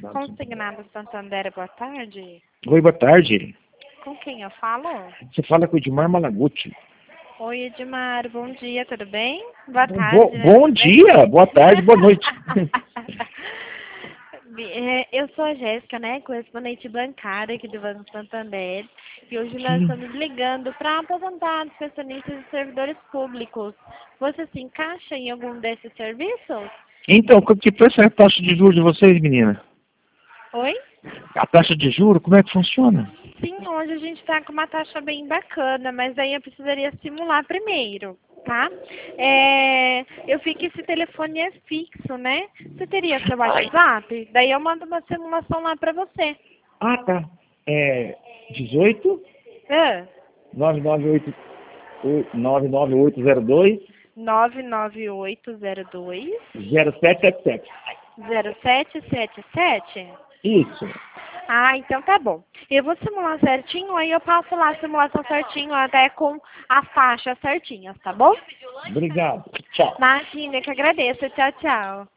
Consignado Santander, boa tarde. Oi, boa tarde. Com quem eu falo? Você fala com o Edmar Malaguti. Oi, Edmar, bom dia, tudo bem? Boa tarde, né? Bom dia, boa tarde, boa noite. Eu sou a Jéssica, né, correspondente bancária aqui do Banco Santander, e hoje nós estamos ligando para aposentados, pensionistas e servidores públicos. Você se encaixa em algum desses serviços? Então, que preço é a taxa de juros de vocês, menina? Oi? A taxa de juros, como é que funciona? Sim, hoje a gente está com uma taxa bem bacana, mas aí eu precisaria simular primeiro, tá? Eu vi que esse telefone é fixo, né? Você teria seu WhatsApp? Daí eu mando uma simulação lá para você. Ah, tá. 18 Ah, 998 99802 99802 0777. 0777? Isso. Ah, então tá bom. Eu vou simular certinho, aí eu passo lá a simulação certinho, até com as faixas certinhas, tá bom? Obrigado. Tchau. Imagina, que agradeço. Tchau, tchau.